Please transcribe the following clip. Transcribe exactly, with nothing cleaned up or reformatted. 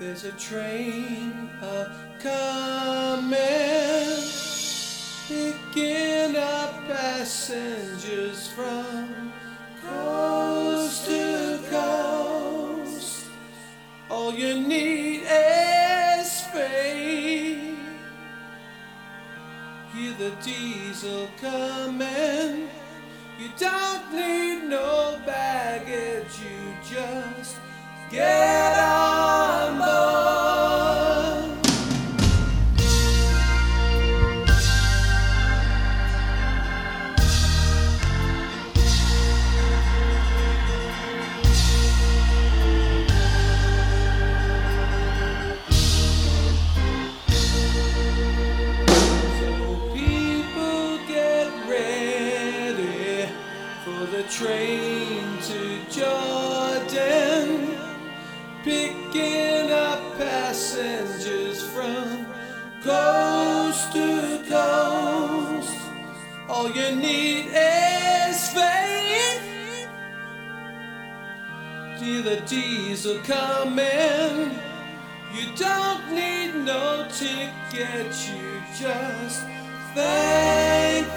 There's a train a-coming, picking up passengers from coast to coast. All you need is faith. Hear the diesel coming. You don't need no baggage, you just get on board. So people get ready for the train to Jordan, picking up passengers from coast to coast. All you need is faith. See the diesel coming. You don't need no ticket, you just thank